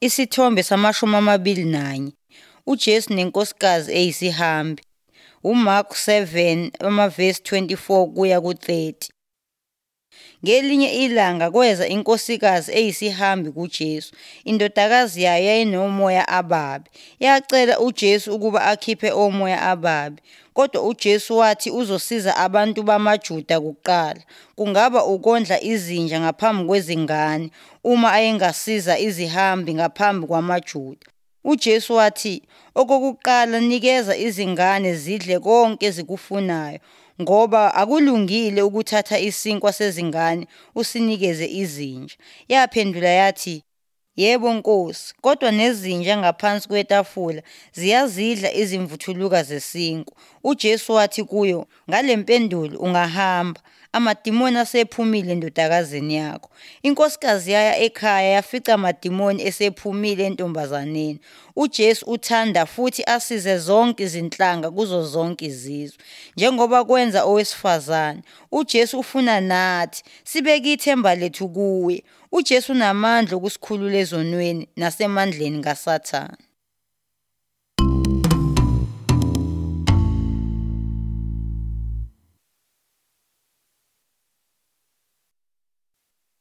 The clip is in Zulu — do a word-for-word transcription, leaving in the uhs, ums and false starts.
Isithombe samashumi amabili nanye. uJesu nenkosikazi eyisihambi. uMark seven amavesi twenty-four kuya ku-thirty. Ngelinye ilanga kweza inkosikazi eyisihambi kuJesu. Indodakazi yayo yayinomoya ababi. Yacela uJesu ukuba akhiphe omoya ababi. Kodwa uJesu wathi uzosiza abantu bamaJuda kuqala. Kungaba ukondla izinja ngaphambi kwezingane uma ayengasiza izihambi ngaphambi kwamaJuda. uJesu wathi, okokuqala nikeza izingane zidle konke ezikufunayo, ngoba akulungile ukuthatha isinkwa sezingane usinikeze izinja. Yaphendula yathi, yebo Nkosi, kodwa nezinja ngaphansi kwetafula ziyazidla izimvuthuluka zesinkwa. uJesu wathi kuyo, ngale mpendulo ungahamba, amadimoni asephumile endodakazini yakho. Inkosikazi yaya ekhaya yafica amadimoni esephumile entombazaneni. uJesu uthanda futhi asize zonke izinhlanga kuzo zonke izizwe, njengoba kwenza owesifazane. uJesu ufuna nathi sibeke ithemba lethu kuye. uJesu unamandla okusikhulula ezonweni nasemandleni kaSathane.